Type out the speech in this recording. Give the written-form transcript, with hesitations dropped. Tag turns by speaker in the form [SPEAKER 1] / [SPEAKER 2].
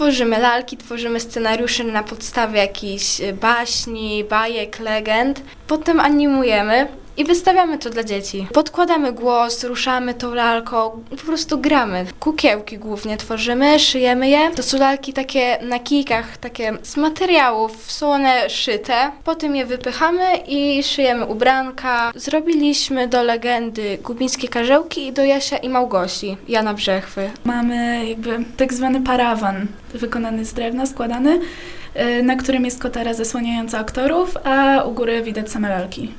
[SPEAKER 1] Tworzymy lalki, tworzymy scenariusze na podstawie jakichś baśni, bajek, legend. Potem animujemy i wystawiamy to dla dzieci. Podkładamy głos, ruszamy tą lalką, po prostu gramy. Kukiełki głównie tworzymy, szyjemy je. To są lalki takie na kijkach, takie z materiałów, są one szyte. Potem je wypychamy i szyjemy ubranka. Zrobiliśmy do legendy Gubińskie Karzełki i do Jasia i Małgosi, Jana Brzechwy.
[SPEAKER 2] Mamy jakby tak zwany parawan wykonany z drewna, składany, na którym jest kotara zasłaniająca aktorów, a u góry widać same lalki.